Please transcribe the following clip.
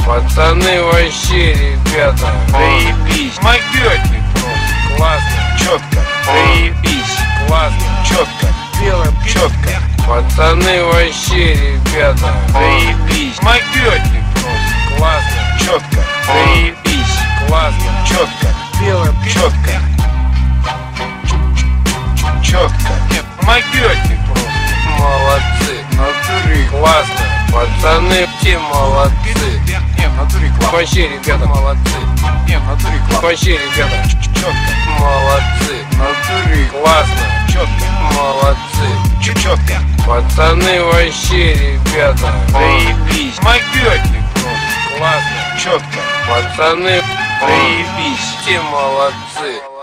Пацаны вообще, ребята, заебись, могете просто. классно, Четко, заебись, классно, четко, белым, четко, пацаны вообще, ребята, заебись, могете просто. классно, Четко, заебись, классно, четко, белым, четко, четко, могете просто. молодцы, В натуре классно, пацаны все молодцы, не, в натуре классно. вообще, ребята, молодцы, Не, в натуре классно. вообще, ребята, Четко, молодцы, в натуре классно, четко, молодцы, четко, пацаны вообще, ребята, заебись, могете просто. классно, Четко, пацаны заебись. все молодцы.